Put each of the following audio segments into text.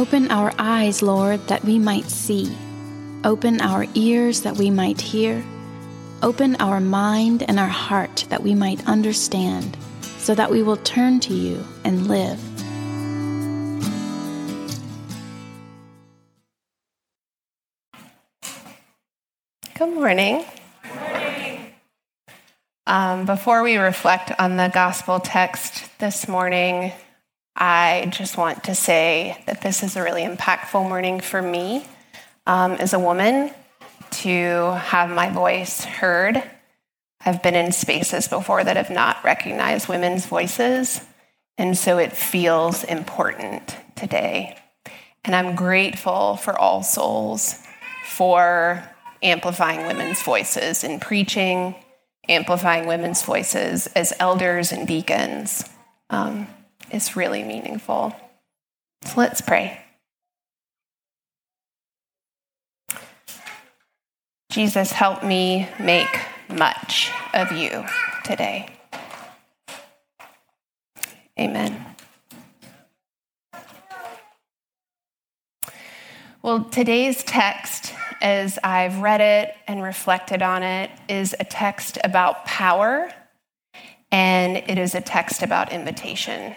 Open our eyes, Lord, that we might see. Open our ears that we might hear. Open our mind and our heart that we might understand, so that we will turn to you and live. Good morning. Before we reflect on the gospel text this morning, I just want to say that this is a really impactful morning for me as a woman to have my voice heard. I've been in spaces before that have not recognized women's voices, and so it feels important today. And I'm grateful for All Souls for amplifying women's voices in preaching, amplifying women's voices as elders and deacons. It's really meaningful. So let's pray. Jesus, help me make much of you today. Amen. Well, today's text, as I've read it and reflected on it, is a text about power, and it is a text about invitation.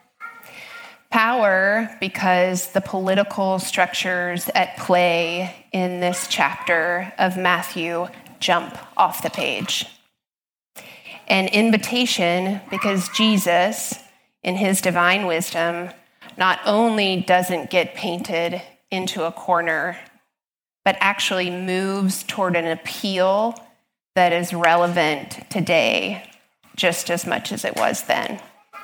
Power, because the political structures at play in this chapter of Matthew jump off the page. And invitation, because Jesus, in his divine wisdom, not only doesn't get painted into a corner, but actually moves toward an appeal that is relevant today just as much as it was then.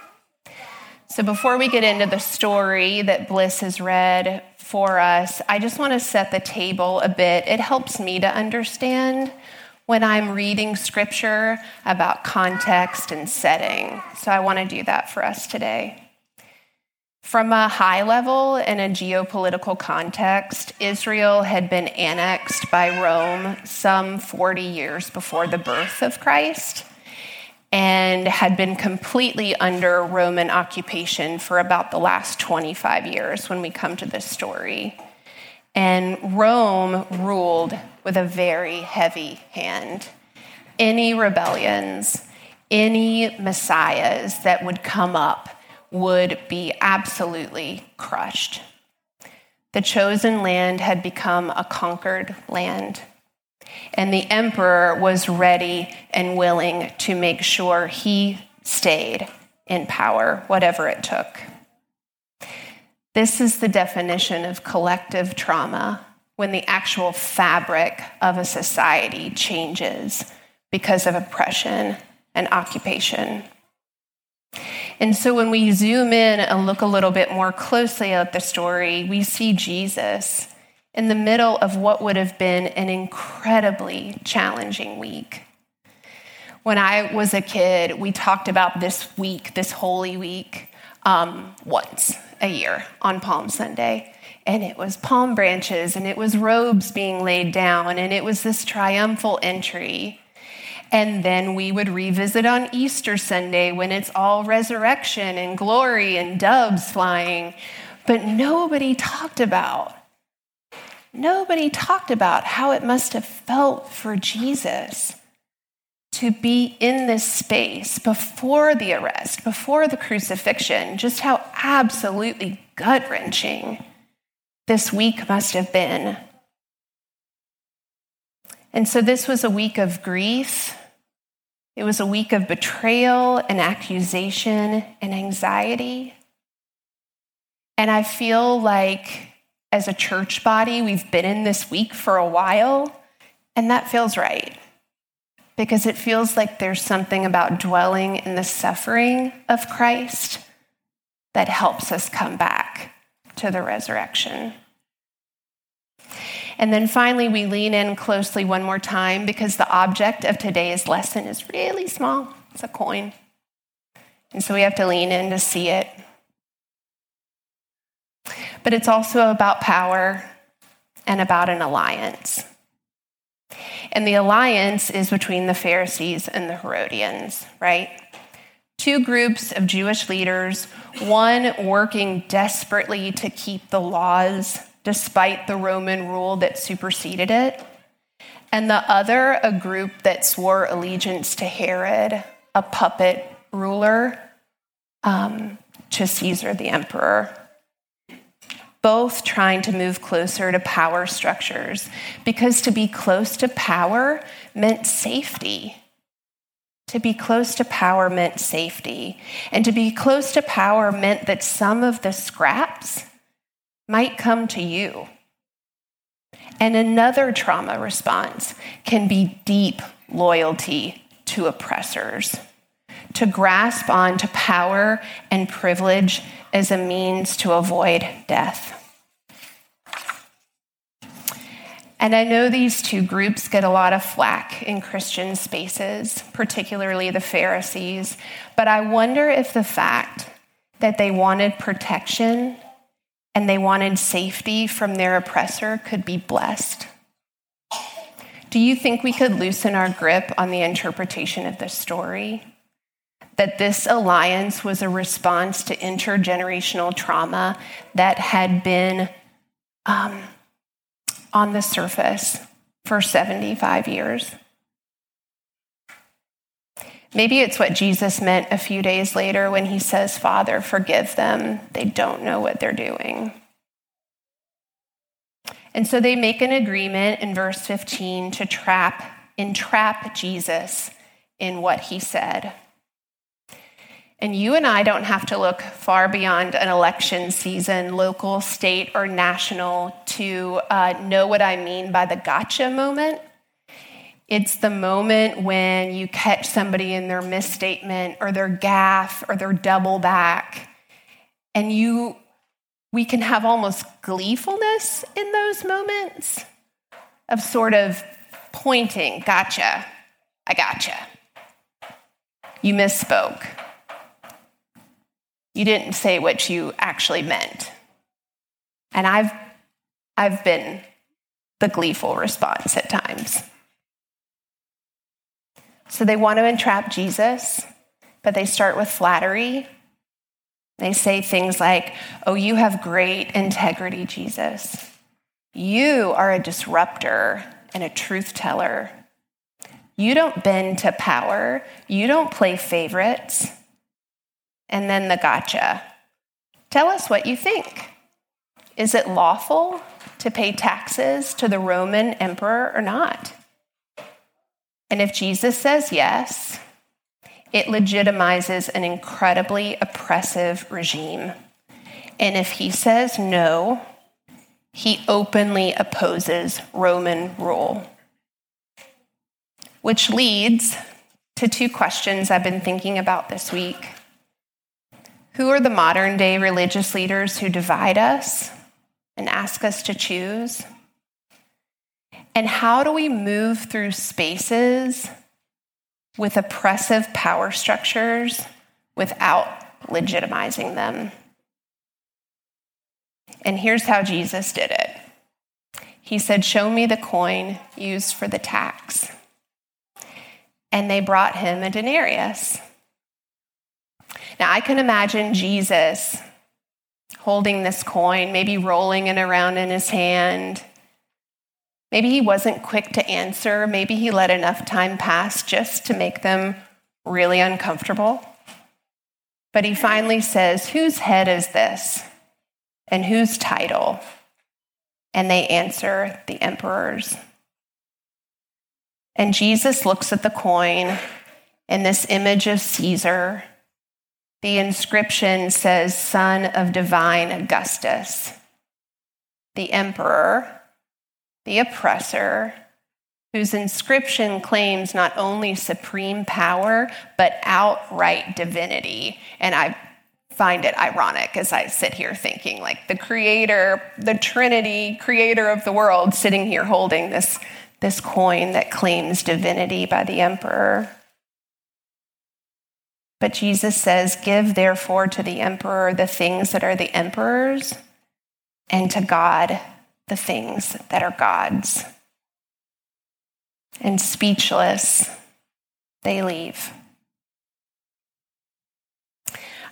So before we get into the story that Bliss has read for us, I just want to set the table a bit. It helps me to understand when I'm reading scripture about context and setting. So I want to do that for us today. From a high level in a geopolitical context, Israel had been annexed by Rome some 40 years before the birth of Christ and had been completely under Roman occupation for about the last 25 years when we come to this story. And Rome ruled with a very heavy hand. Any rebellions, any messiahs that would come up would be absolutely crushed. The chosen land had become a conquered land, and the emperor was ready and willing to make sure he stayed in power, whatever it took. This is the definition of collective trauma, when the actual fabric of a society changes because of oppression and occupation. And so when we zoom in and look a little bit more closely at the story, we see Jesus in the middle of what would have been an incredibly challenging week. When I was a kid, we talked about this week, this Holy Week, once a year on Palm Sunday. And it was palm branches, and it was robes being laid down, and it was this triumphal entry. And then we would revisit on Easter Sunday when it's all resurrection and glory and doves flying. But nobody talked about how it must have felt for Jesus to be in this space before the arrest, before the crucifixion, just how absolutely gut-wrenching this week must have been. And so this was a week of grief. It was a week of betrayal and accusation and anxiety. And I feel like as a church body, we've been in this week for a while, and that feels right. Because it feels like there's something about dwelling in the suffering of Christ that helps us come back to the resurrection. And then finally, we lean in closely one more time because the object of today's lesson is really small. It's a coin. And so we have to lean in to see it. But it's also about power and about an alliance. And the alliance is between the Pharisees and the Herodians, right? Two groups of Jewish leaders, one working desperately to keep the laws despite the Roman rule that superseded it, and the other a group that swore allegiance to Herod, a puppet ruler, to Caesar the emperor. Both trying to move closer to power structures, because to be close to power meant safety. To be close to power meant safety. And to be close to power meant that some of the scraps might come to you. And another trauma response can be deep loyalty to oppressors, to grasp on to power and privilege as a means to avoid death. And I know these two groups get a lot of flack in Christian spaces, particularly the Pharisees, but I wonder if the fact that they wanted protection and they wanted safety from their oppressor could be blessed. Do you think we could loosen our grip on the interpretation of this story? That this alliance was a response to intergenerational trauma that had been on the surface for 75 years. Maybe it's what Jesus meant a few days later when he says, "Father, forgive them. They don't know what they're doing." And so they make an agreement in verse 15 to entrap Jesus in what he said. And you and I don't have to look far beyond an election season, local, state, or national, to know what I mean by the gotcha moment. It's the moment when you catch somebody in their misstatement or their gaffe or their double back, and we can have almost gleefulness in those moments of sort of pointing, gotcha, I gotcha. You misspoke. You didn't say what you actually meant. And I've been the gleeful response at times. So they want to entrap Jesus, but they start with flattery. They say things like, "Oh, you have great integrity, Jesus. You are a disruptor and a truth teller. You don't bend to power. You don't play favorites." And then the gotcha. "Tell us what you think. Is it lawful to pay taxes to the Roman emperor or not?" And if Jesus says yes, it legitimizes an incredibly oppressive regime. And if he says no, he openly opposes Roman rule. Which leads to two questions I've been thinking about this week. Who are the modern day religious leaders who divide us and ask us to choose? And how do we move through spaces with oppressive power structures without legitimizing them? And here's how Jesus did it. He said, "Show me the coin used for the tax." And they brought him a denarius. Now, I can imagine Jesus holding this coin, maybe rolling it around in his hand. Maybe he wasn't quick to answer. Maybe he let enough time pass just to make them really uncomfortable. But he finally says, "Whose head is this? And whose title?" And they answer, "The emperor's." And Jesus looks at the coin and this image of Caesar. The inscription says, "Son of Divine Augustus," the emperor, the oppressor, whose inscription claims not only supreme power, but outright divinity. And I find it ironic as I sit here thinking, like, the creator, the Trinity, creator of the world, sitting here holding this coin that claims divinity by the emperor. But Jesus says, "Give therefore to the emperor the things that are the emperor's, and to God the things that are God's." And speechless, they leave.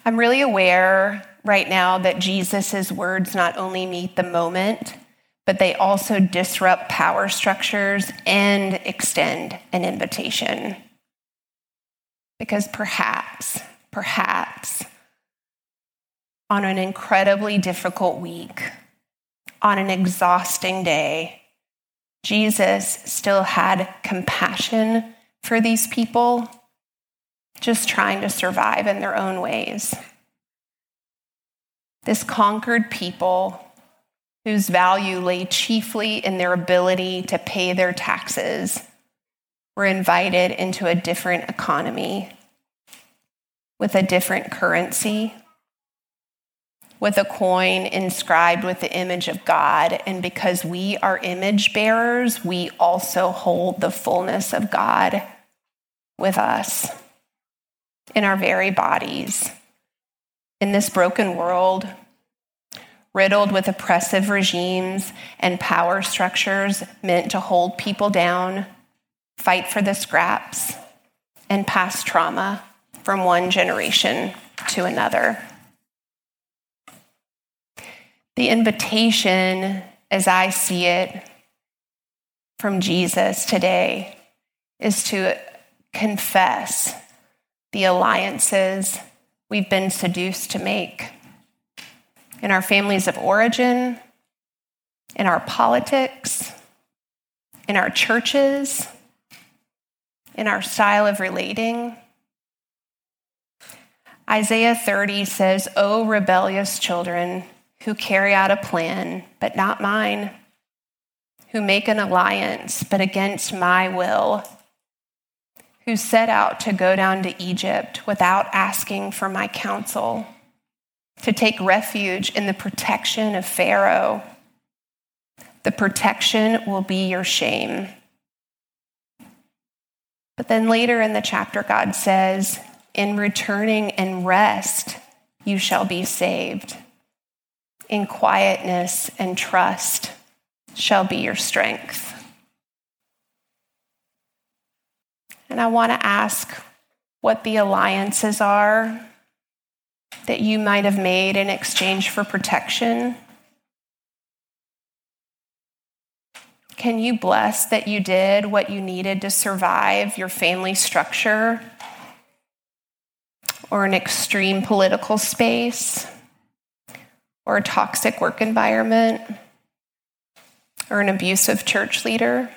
I'm really aware right now that Jesus' words not only meet the moment, but they also disrupt power structures and extend an invitation. Because perhaps, on an incredibly difficult week, on an exhausting day, Jesus still had compassion for these people, just trying to survive in their own ways. This conquered people, whose value lay chiefly in their ability to pay their taxes, were invited into a different economy with a different currency, with a coin inscribed with the image of God. And because we are image bearers, we also hold the fullness of God with us in our very bodies. In this broken world, riddled with oppressive regimes and power structures meant to hold people down, fight for the scraps, and pass trauma from one generation to another. The invitation, as I see it from Jesus today, is to confess the alliances we've been seduced to make in our families of origin, in our politics, in our churches, in our style of relating. Isaiah 30 says, "O rebellious children, who carry out a plan, but not mine, who make an alliance, but against my will, who set out to go down to Egypt without asking for my counsel, to take refuge in the protection of Pharaoh. The protection will be your shame." But then later in the chapter, God says, "In returning and rest, you shall be saved. In quietness and trust shall be your strength." And I want to ask what the alliances are that you might have made in exchange for protection. Can you bless that you did what you needed to survive your family structure or an extreme political space, or a toxic work environment, or an abusive church leader?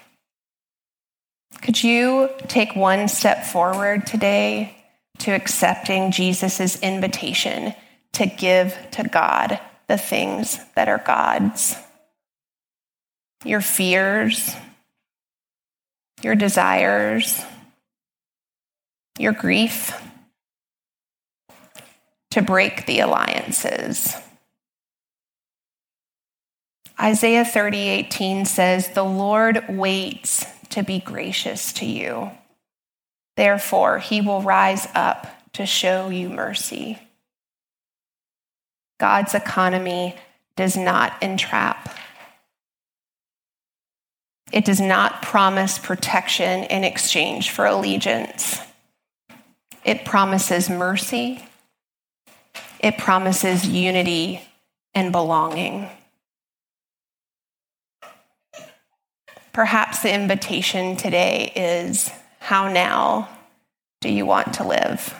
Could you take one step forward today to accepting Jesus' invitation to give to God the things that are God's? Your fears, your desires, your grief, to break the alliances. Isaiah 30:18 says, "The Lord waits to be gracious to you. Therefore, he will rise up to show you mercy." God's economy does not entrap. It does not promise protection in exchange for allegiance. It promises mercy. It promises unity and belonging. Perhaps the invitation today is, how now do you want to live?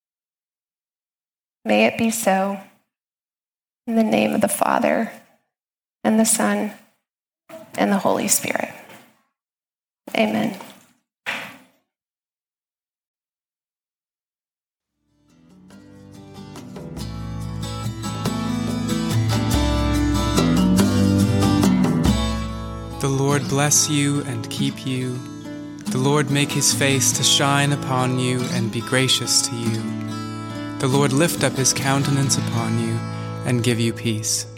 May it be so. In the name of the Father, and the Son, and the Holy Spirit. Amen. The Lord bless you and keep you. The Lord make his face to shine upon you and be gracious to you. The Lord lift up his countenance upon you and give you peace.